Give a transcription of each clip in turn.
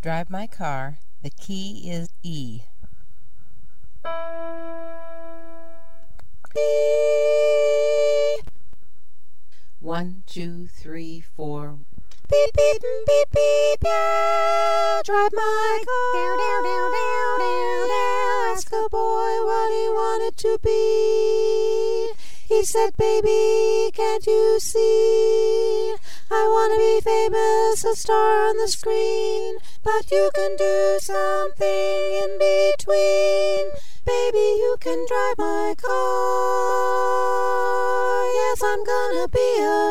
drive my car. The key is E. Beep. 1, 2, 3, 4. Beep, beep, beep, beep, yeah. Drive my car. Down, down, down, down, down, down. Ask a boy what he wanted to be. He said, baby, can't you see? I want to be famous, a star on the screen. But you can do something in between. Baby, you can drive my car. Yes, I'm gonna be a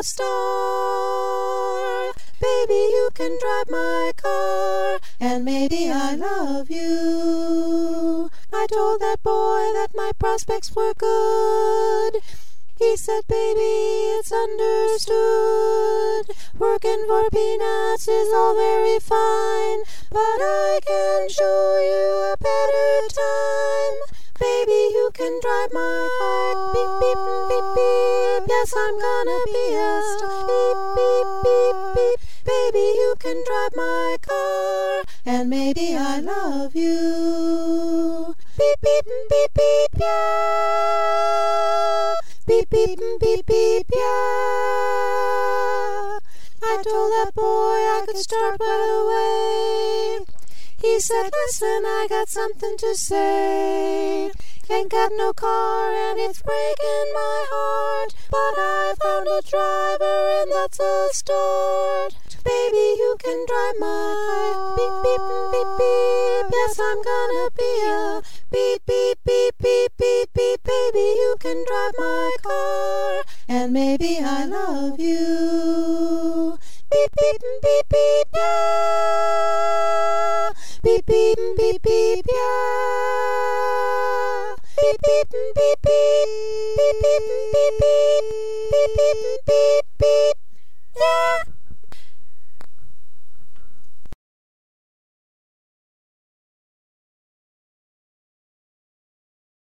star. Baby, you can drive my car, and maybe I love you. I told that boy that my prospects were good. He said, baby, it's understood. Working for peanuts is all very fine, but I can show you a better time. Baby, you can drive my car. Beep, beep, beep, beep. Yes, I'm gonna be a star. Beep, beep, beep, beep. Baby, you can drive my car, and maybe I love you. Beep, beep, beep, beep, yeah. Beep, beep, beep, beep, yeah. I told that boy I could start right away. He said, listen, I got something to say. Ain't got no car and it's breaking my heart, but I found a driver and that's a start. Baby, you can drive my car. Beep, beep, beep, beep. Yes, I'm gonna be a beep, beep, beep, beep, beep, beep. Baby, you can drive my car, and maybe I love you. Beep, beep, beep, beep, yeah. Beep, beep, beep, beep, yeah. Beep, beep, beep, beep. Beep, beep, beep, beep. Beep, beep, beep.